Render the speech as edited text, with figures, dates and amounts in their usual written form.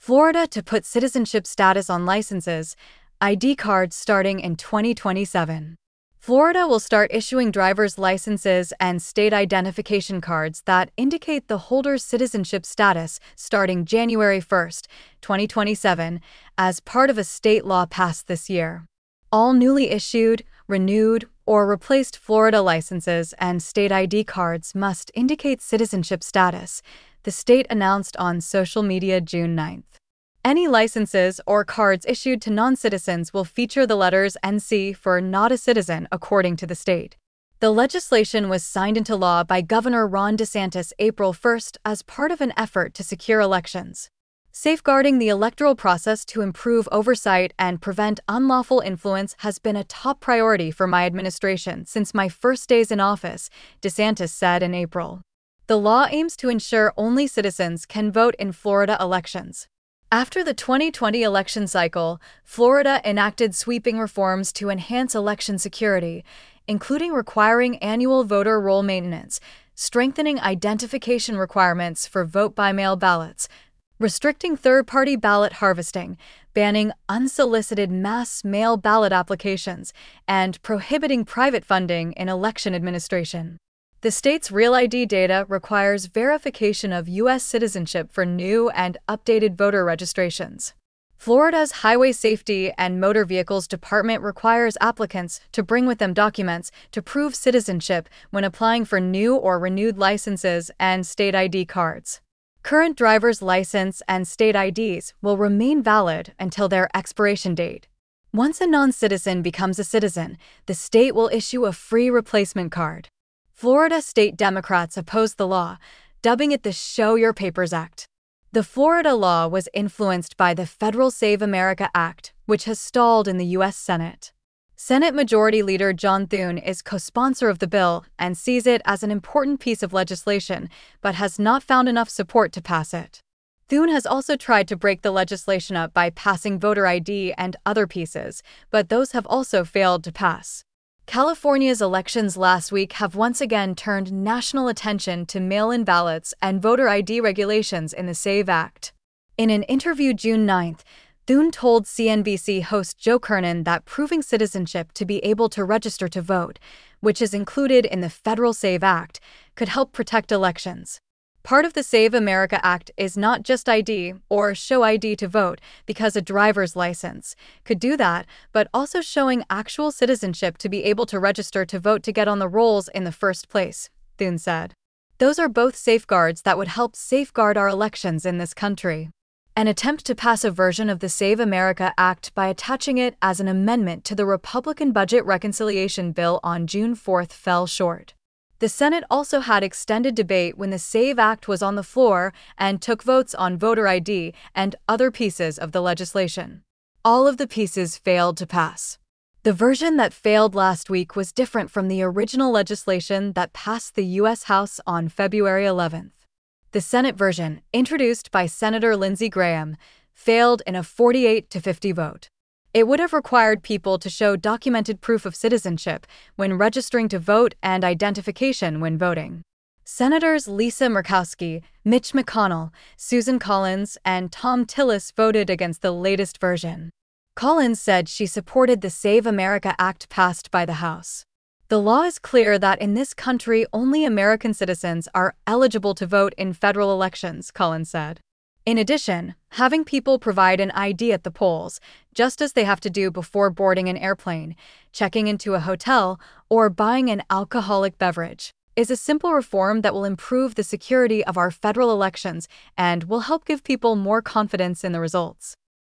Florida to put citizenship status on licenses, ID cards starting in 2027. Florida will start issuing driver's licenses and state identification cards that indicate the holder's citizenship status starting January 1, 2027, as part of a state law passed this year. All newly issued, renewed, or replaced Florida licenses and state ID cards must indicate citizenship status, the state announced on social media June 9. Any licenses or cards issued to non-citizens will feature the letters NC for not a citizen, according to the state. The legislation was signed into law by Governor Ron DeSantis April 1 as part of an effort to secure elections. Safeguarding the electoral process to improve oversight and prevent unlawful influence has been a top priority for my administration since my first days in office, DeSantis said in April. The law aims to ensure only citizens can vote in Florida elections. After the 2020 election cycle, Florida enacted sweeping reforms to enhance election security, including requiring annual voter roll maintenance, strengthening identification requirements for vote-by-mail ballots, restricting third-party ballot harvesting, banning unsolicited mass mail ballot applications, and prohibiting private funding in election administration. The state's Real ID data requires verification of U.S. citizenship for new and updated voter registrations. Florida's Highway Safety and Motor Vehicles Department requires applicants to bring with them documents to prove citizenship when applying for new or renewed licenses and state ID cards. Current driver's license and state IDs will remain valid until their expiration date. Once a non-citizen becomes a citizen, the state will issue a free replacement card. Florida state Democrats opposed the law, dubbing it the Show Your Papers Act. The Florida law was influenced by the federal Save America Act, which has stalled in the U.S. Senate. Senate Majority Leader John Thune is co-sponsor of the bill and sees it as an important piece of legislation, but has not found enough support to pass it. Thune has also tried to break the legislation up by passing voter ID and other pieces, but those have also failed to pass. California's elections last week have once again turned national attention to mail-in ballots and voter ID regulations in the SAVE Act. In an interview June 9, Thune told CNBC host Joe Kernan that proving citizenship to be able to register to vote, which is included in the federal SAVE Act, could help protect elections. Part of the Save America Act is not just ID or show ID to vote, because a driver's license could do that, but also showing actual citizenship to be able to register to vote to get on the rolls in the first place, Thune said. Those are both safeguards that would help safeguard our elections in this country. An attempt to pass a version of the Save America Act by attaching it as an amendment to the Republican budget reconciliation bill on June 4 fell short. The Senate also had extended debate when the SAVE Act was on the floor and took votes on voter ID and other pieces of the legislation. All of the pieces failed to pass. The version that failed last week was different from the original legislation that passed the U.S. House on February 11. The Senate version, introduced by Senator Lindsey Graham, failed in a 48-50 vote. It would have required people to show documented proof of citizenship when registering to vote and identification when voting. Senators Lisa Murkowski, Mitch McConnell, Susan Collins, and Thom Tillis voted against the latest version. Collins said she supported the Save America Act passed by the House. The law is clear that in this country only American citizens are eligible to vote in federal elections, Collins said. In addition, having people provide an ID at the polls, just as they have to do before boarding an airplane, checking into a hotel, or buying an alcoholic beverage, is a simple reform that will improve the security of our federal elections and will help give people more confidence in the results.